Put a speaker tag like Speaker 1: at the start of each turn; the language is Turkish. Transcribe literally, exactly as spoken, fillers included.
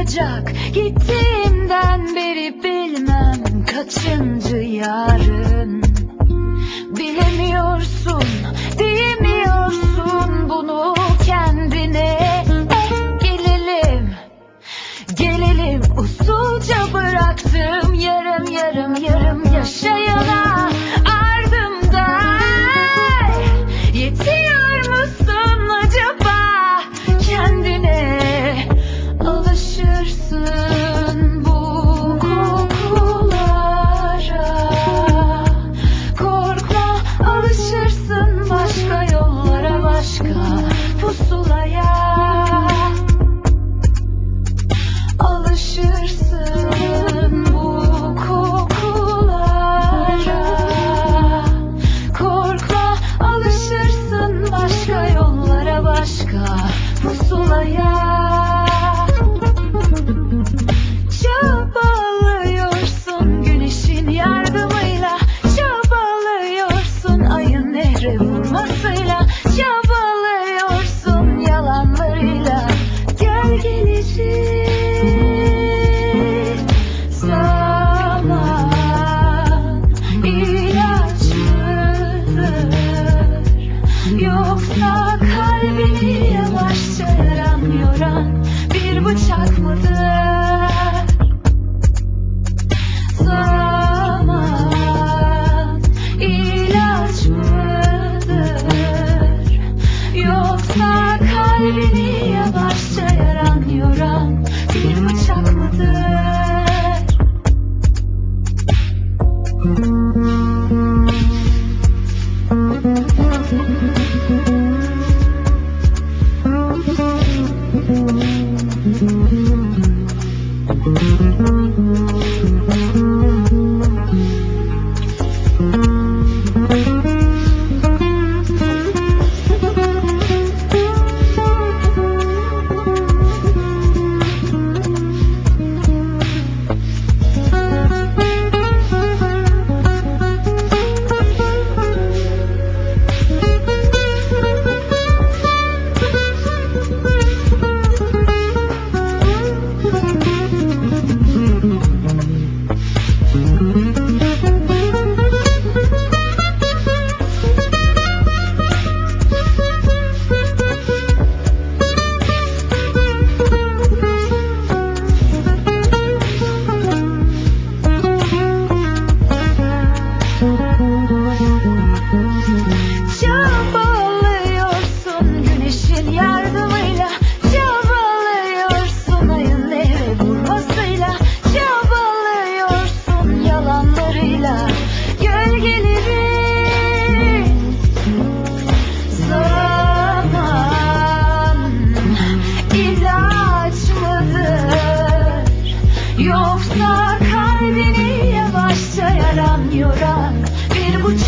Speaker 1: olacak. Gittiğimden beri bilmem kaçıncı yarın. Bilemiyorsun, diyemiyorsun bunu kendine. Eh, gelelim, gelelim usulca bıraktım yarım yarım yarım yaşayana ardımda. Yetiyor musun acaba kendine? Alışırsın bu kokulara, korkma, alışırsın başka yollara, başka pusulaya. Alışırsın bu kokulara, korkma, alışırsın başka yollara, başka pusulaya. Çabalıyorsun güneşin yardımıyla, çabalıyorsun ayın nehre vurmasıyla, çabalıyorsun yalanlarıyla. Gölgelerin zaman ilaç mıdır, yoksa kalbini yavaşça yaran yoran bir bıçak mıdır? Zaman ilaç mıdır, yoksa kalbini yavaşça yaran yoran bir bıçak mıdır? Çabalıyorsun güneşin yardımıyla, çabalıyorsun ayın nehre vurmasıyla, çabalıyorsun yalanlarıyla. Gölgelerin zaman ilaç mıdır, yoksa kalbini yavaşça yaran yoran bir bıçak